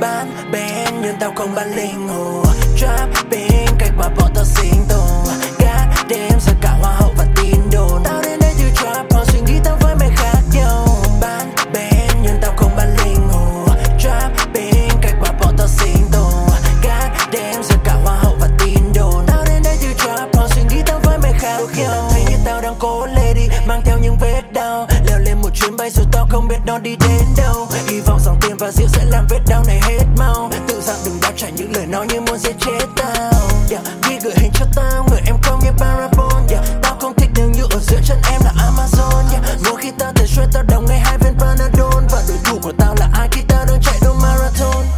Bán bên nhưng tao không bán linh hồn. Trap bên cách mà bọn tao sinh tồn. God damn giờ cả hoa hậu và tin đồn. Tao đến đây từ trap, họ suy nghĩ tao với mày khác nhau. Bán bên nhưng tao không bán linh hồn. Trap bên cách mà bọn tao sinh tồn. God damn giờ cả hoa hậu và tin đồn. Tao đến đây từ trap, họ suy nghĩ tao với mày khác nhau. Thấy như tao đang cố lady mang theo những vết đau, leo lên một chuyến bay dù tao không biết nó đi đến đâu. Hy vọng dòng tiền và rượu sẽ làm vết đau này hết mau. Tự rằng đừng đáp trả những lời nói như muốn giết chết